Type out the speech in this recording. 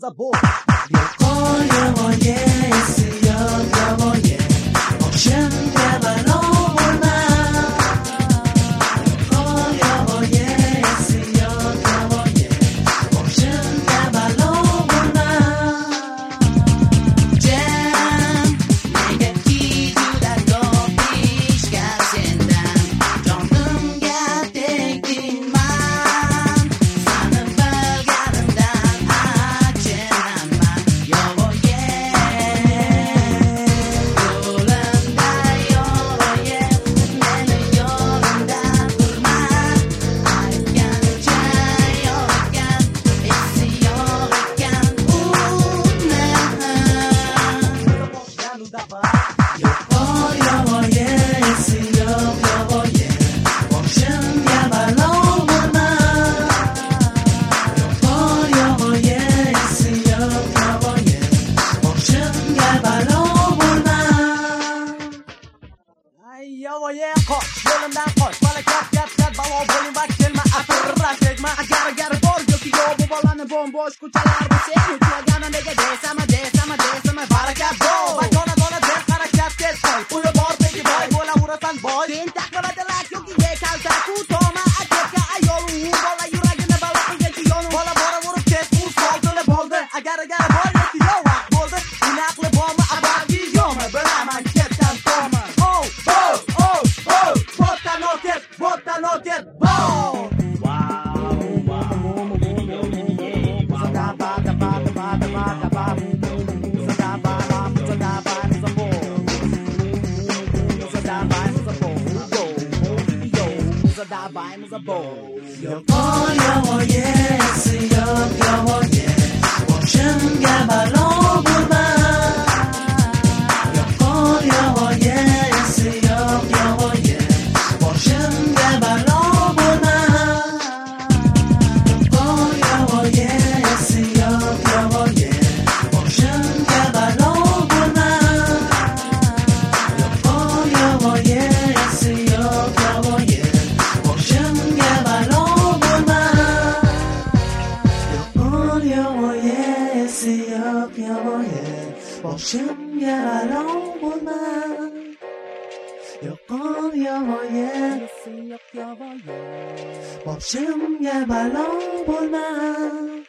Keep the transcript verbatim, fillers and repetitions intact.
zabor. Yog'or yovoyi esi yo'q yovoyi boshimga balo bo'lma. Yog'or yovoyi esi yo'q yovoyi boshimga balo bo'lma. Jam negaki juda ko'p ishga sendan jonimga tegdingman. Sani bilganimdan achinaman yovoyi. Yo'limda yovoyi meni yo'limdan urma. Aytgancha yo'q ekan esi yo'q ekan u meni. Yog'or yovoyi esi yo'q yovoyi boshimga balo bo'lma. Yog'or yovoyi esi yo'q yovoyi boshimga balo bo'lma. Ay yovoyi qoch, yo'limdan qoch. Bala kap kap kap balo bo'ling va kelma apirra tegma. Agar agar bor yoki yo'q bu bolani bombosh ko'chalarda sen uchlagani nega desama desama desama baraka bor. Va dona dona deb harakat ket qo'y. Uyi bor begi boy bo'laverasan boy. Sen taqmadilak yoki ye kalta ku toma ajabga ayol u bola yuragini balo qilganchi yonim. Bola boraverib ket u soldili bo'ldi. Agar agar bor yoki yo'q vaqt bo'ldi. Uni aqli bormi abargi yo'qmi bilaman ketdan toma. Oh oh oh oh botta notet botta notet bow. Yog'or yovoyi esi yo'q yovoyi boshimga balo bo'lma. Yog'or yovoyi esi yo'q yovoyi boshimga balo bo'lma. Yog'or yovoyi esi yo'q yovoyi boshimga balo bo'lma. Yog'or yovoyi esi yo'q yovoyi boshimga balo bo'lma. Yog'or yovoyi esi yo'q yovoyi boshimga balo bo'lma. Yog'or yovoyi esi yo'q yovoyi boshimga balo bo'lma.